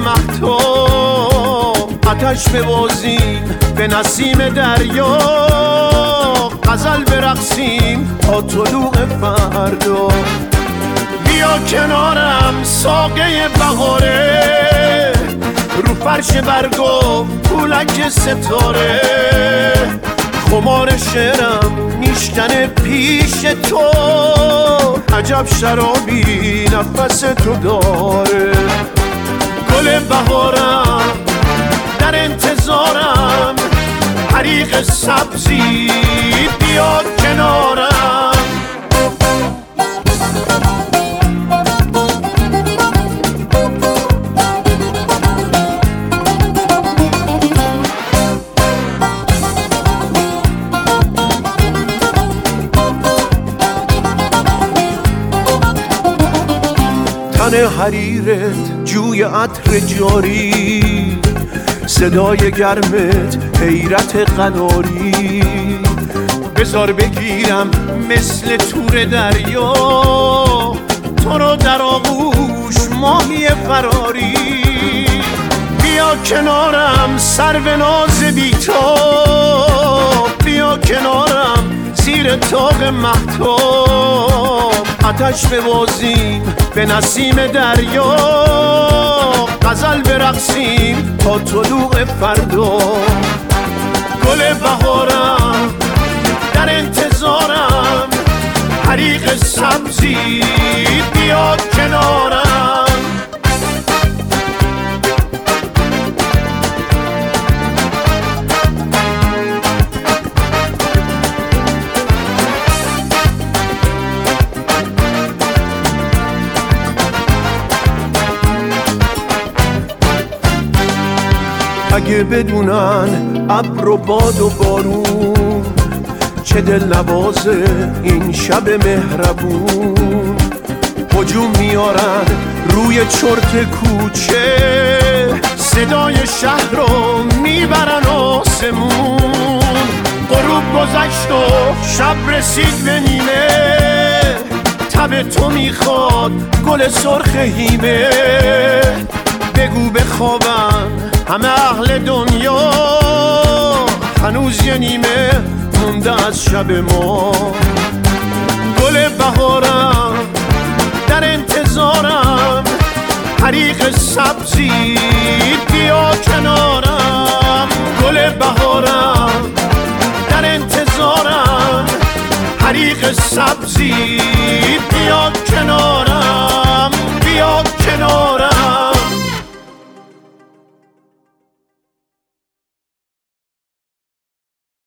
مهتاب، آتش ببازیم به نسیم دریا، غزل برقصیم تا طلوع فردا. بیا کنارم ساقه بهاره، رو فرش برگو پولک ستاره، خمار شعرم میشکنه پیش تو، عجب شرابی نفس تو داره. گل بهارم در انتظارم، حریق سبزی بیا کنارم. تن حریرت جوی عطر جاری، صدای گرمت حیرت قناری، بذار بگیرم مثل تور دریا، تو رو در آغوش ماهی فراری. بیا کنارم سرو ناز بی‌تاب، بیا کنارم زیر طاق مهتاب، آتش ببازیم به نسیم دریا، غزل برقصیم تا طلوع فردا. گل بهارم در انتظارم، حریق سبزی بیا کنارم. اگه بدونن ابر و باد و بارون، چه دل نوازه این شب مهربون. هجوم میارن روی چرت کوچه، صدای شهر رو میبرن آسمون. غروب گذشت و شب رسید به نیمه، تب تو میخواد گل سرخ هیمه. بگو بخوابن همه اهل دنیا، هنوز یه نیمه مونده از شب ما. گل بهارم در انتظارم، حریق سبزی بیا کنارم. گل بهارم در انتظارم، حریق سبزی بیا کنارم.